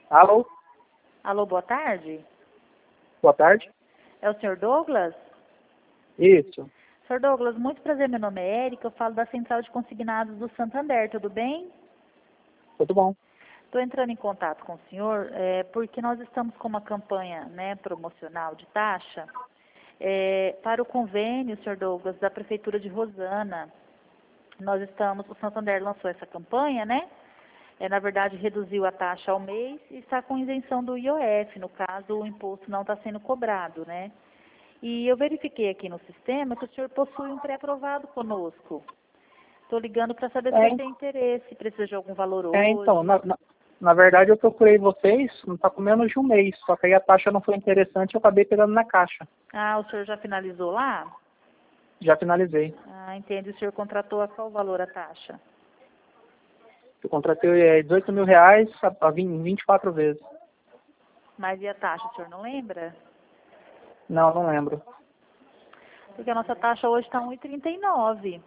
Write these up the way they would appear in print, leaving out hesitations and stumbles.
Alô? Alô, boa tarde. Boa tarde. É o senhor Douglas? Isso. Senhor Douglas, muito prazer, meu nome é Érica, eu falo da Central de Consignados do Santander, tudo bem? Tudo bom. Estou entrando em contato com o senhor porque nós estamos com uma campanha, né, promocional de taxa para o convênio, senhor Douglas, da Prefeitura de Rosana. O Santander lançou essa campanha, né? Na verdade, reduziu a taxa ao mês e está com isenção do IOF, no caso, o imposto não está sendo cobrado, né? E eu verifiquei aqui no sistema que o senhor possui um pré-aprovado conosco. Estou ligando para saber se o senhor tem interesse, precisa de algum valor hoje. Então, na verdade eu procurei vocês, não está com menos de um mês, só que aí a taxa não foi interessante, eu acabei pegando na caixa. Ah, o senhor já finalizou lá? Já finalizei. Ah, entende. O senhor contratou a qual valor a taxa? Eu contratei R$18 mil a 24 vezes. Mas e a taxa, o senhor não lembra? Não, não lembro. Porque a nossa taxa hoje está 1,39.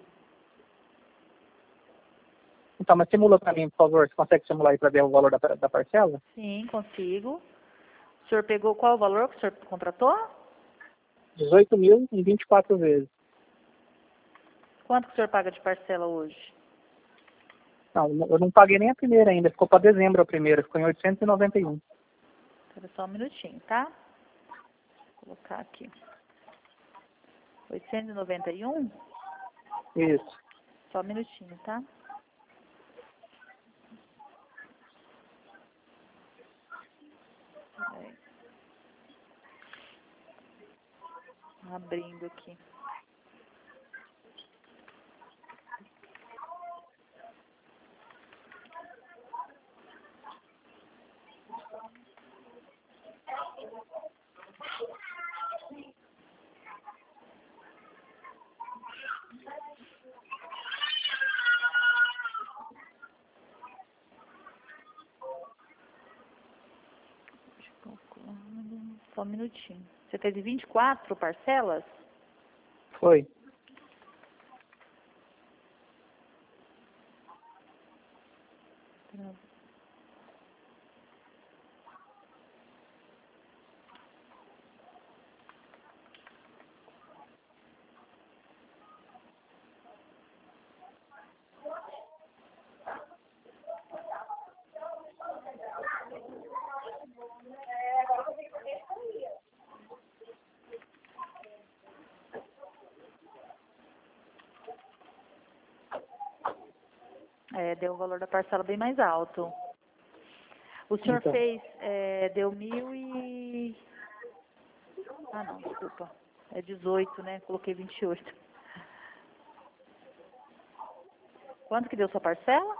Então, mas simula para mim, por favor. Você consegue simular aí para ver o valor da parcela? Sim, consigo. O senhor pegou qual o valor que o senhor contratou? 18 mil em 24 vezes. Quanto que o senhor paga de parcela hoje? Não, eu não paguei nem a primeira ainda. Ficou para dezembro a primeira. Ficou em 891. Espera só um minutinho, tá? Vou colocar aqui. 891? Isso. Só um minutinho, tá? Peraí. Abrindo aqui. Só um minutinho. Você fez 24 parcelas? Foi. Deu o valor da parcela bem mais alto. O senhor Então. fez, deu 1.000 e... Ah, não, desculpa. É 18, né? Coloquei 28. Quanto que deu sua parcela?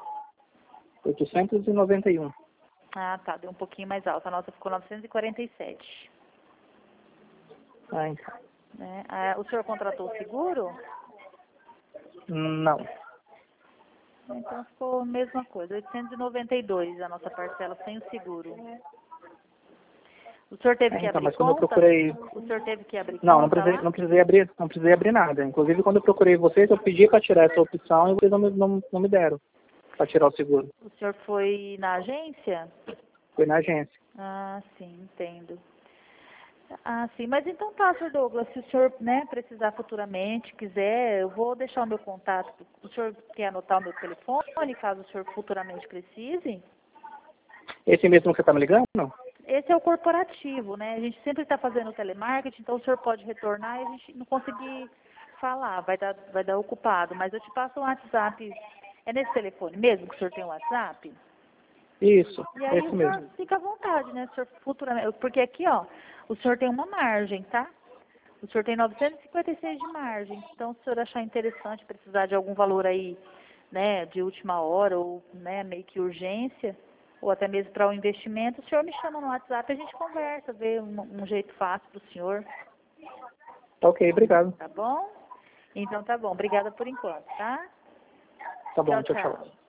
891. Ah, tá, deu um pouquinho mais alto. A nossa ficou 947. Ah, então. Né? O senhor contratou o seguro? Não. Então ficou a mesma coisa, 892 a nossa parcela sem o seguro. O senhor teve que Então, abrir mas quando eu conta? procurei... O senhor teve que abrir Não, conta lá? não precisei abrir nada. Inclusive, quando eu procurei vocês, eu pedi para tirar essa opção e vocês não me deram para tirar o seguro. O senhor foi na agência? Foi na agência. Ah, sim, entendo. Ah, sim, mas então tá, senhor Douglas, se o senhor, né, precisar futuramente, quiser, eu vou deixar o meu contato. O senhor quer anotar o meu telefone, caso o senhor futuramente precise? Esse mesmo que você está me ligando? Esse é o corporativo, né? A gente sempre está fazendo telemarketing, então o senhor pode retornar e a gente não conseguir falar, vai dar ocupado. Mas eu te passo um WhatsApp, é nesse telefone mesmo que o senhor tem um WhatsApp? Isso, E aí esse o senhor mesmo. fica à vontade, né? O senhor futuramente, porque aqui, ó, o senhor tem uma margem, tá? O senhor tem 956 de margem. Então, se o senhor achar interessante, precisar de algum valor aí, né, de última hora ou, né, meio que urgência, ou até mesmo para o investimento, o senhor me chama no WhatsApp e a gente conversa, vê um jeito fácil para o senhor. Ok, obrigado. Tá bom? Então tá bom. Obrigada por enquanto, tá? Tá bom, Tchau, tchau, tchau. tchau.